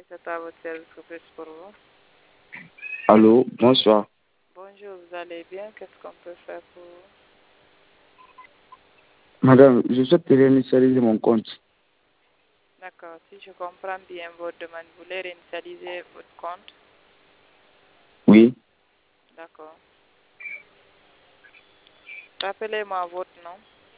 c'est à votre service, que puis-je pour vous? Allô, bonsoir. Bonjour, vous allez bien? Qu'est-ce qu'on peut faire pour vous? Madame, je souhaite réinitialiser mon compte. D'accord, si je comprends bien votre demande, vous voulez réinitialiser votre compte? Oui. D'accord. Rappelez-moi votre nom.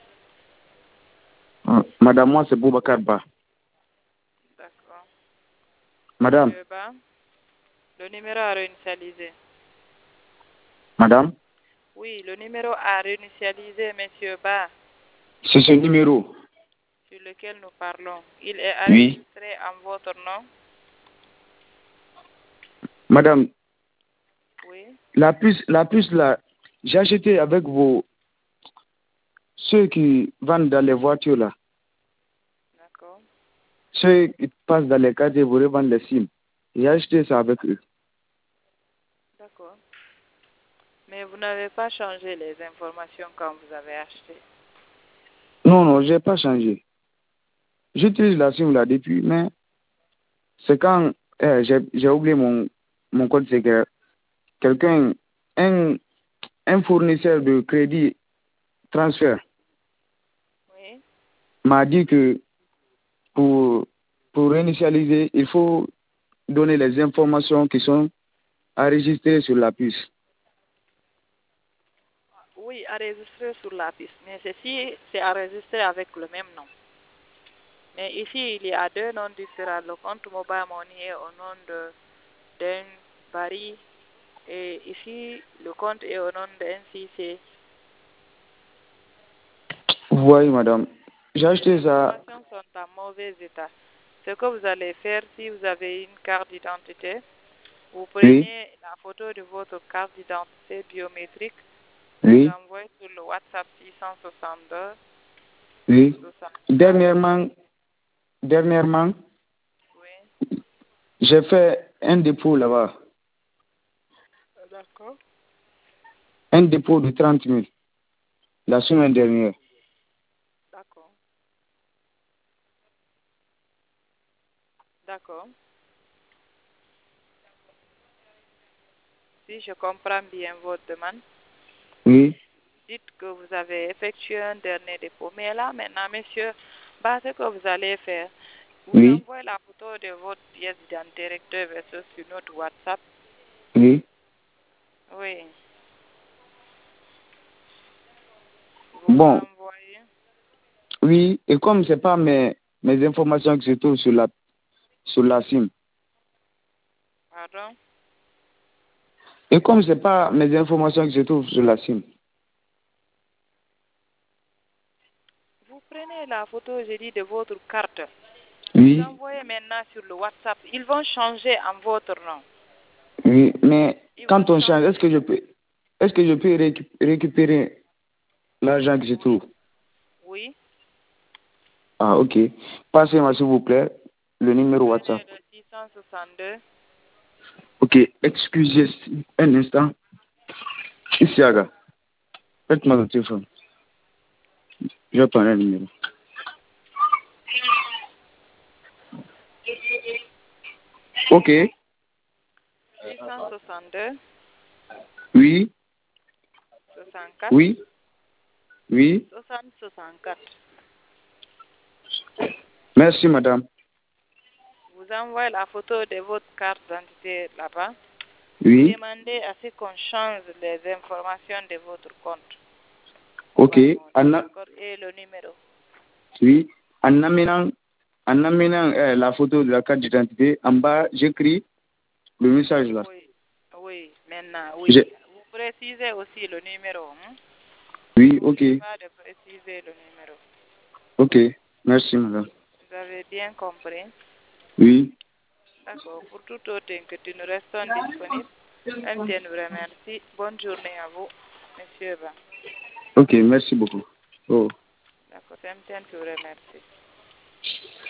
Madame, moi c'est Boubacar Ba. D'accord. Madame, Monsieur Ba, le numéro à réinitialiser. madame, Oui, le numéro à réinitialiser, monsieur Ba, c'est ce numéro. sur lequel nous parlons. Il est Oui. enregistré en votre nom? Madame, Oui. la puce là, j'ai acheté avec ceux qui vendent dans les voitures là. D'accord. Ceux qui passent dans les quartiers pour revendre les SIM. J'ai acheté ça avec eux. D'accord. Mais vous n'avez pas changé les informations quand vous avez acheté. Non, j'ai pas changé. J'utilise la SIM là depuis, mais c'est quand j'ai oublié mon code secret. Quelqu'un, un fournisseur de crédit transfert Oui. m'a dit que pour réinitialiser, il faut donner les informations qui sont enregistrées sur la puce. Oui, enregistré sur la piste. Mais ceci, c'est enregistré avec le même nom. Mais ici, il y a deux noms différents. Le compte Mobile Money est au nom d'un Paris. Et ici, le compte est au nom d'un CC. Vous voyez, madame, j'ai acheté Les ça. informations sont en mauvais état. Ce que vous allez faire, si vous avez une carte d'identité, vous Oui, prenez la photo de votre carte d'identité biométrique, vous oui, envoyez sur le WhatsApp 662 oui. 64. Dernièrement, Oui, j'ai fait un dépôt là-bas. d'accord. Un dépôt de 30 000 la semaine dernière. D'accord. D'accord. Si je comprends bien votre demande, Oui, dites que vous avez effectué un dernier dépôt. Mais là, maintenant, monsieur, bah, ce que vous allez faire, vous oui, envoyez la photo de votre pièce d'identité recto verso sur notre WhatsApp. oui. Oui. Vous Bon, m'envoyez. oui. Et comme c'est pas mes informations qui se trouvent sur la SIM. Pardon? Et comme c'est pas mes informations qui se trouvent sur la SIM. Vous prenez la photo, j'ai dit, de votre carte. Vous Oui, envoyez maintenant sur le WhatsApp. Ils vont changer en votre nom. oui. Mais Ils quand vont on change, changer. est-ce que je peux récupérer l'argent qui se trouve? Oui. Ah, ok. Passez-moi, s'il vous plaît, le numéro WhatsApp. Prenez le 662. Ok, excusez un instant. Isiaga, faites-moi le téléphone. Je vais prendre le numéro. Ok. 662. Oui, 64. oui, oui. 64. Merci, madame. Vous envoyez la photo de votre carte d'identité là-bas. Vous Oui, demandez à ce qu'on change les informations de votre compte. ok. D'accord. Et le numéro. Oui, en amenant la photo de la carte d'identité, en bas, j'écris le message là. Oui. Oui. Maintenant, oui. J'ai- Vous précisez aussi le numéro. Oui, ok. N'oubliez pas de préciser le numéro. Ok. Merci, madame. Vous avez bien compris? Oui. D'accord. Pour toute autre inquiétude, nous restons disponibles. MTN vous remercie. Bonne journée à vous, monsieur Ba. Ok, merci beaucoup. Oh. D'accord. MTN vous remercie.